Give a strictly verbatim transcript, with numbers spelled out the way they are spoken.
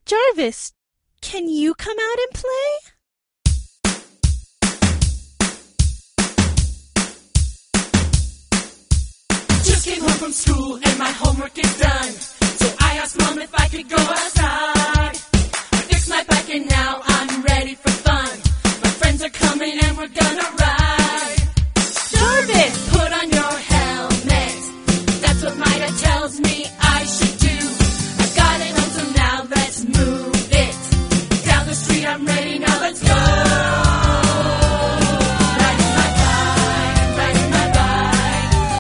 Jarvis, can you come out and play? Just came home from school and my homework is done. So I asked Mom if I could go outside. I fixed my bike and now I'm ready for fun. My friends are coming and we're gonna ride.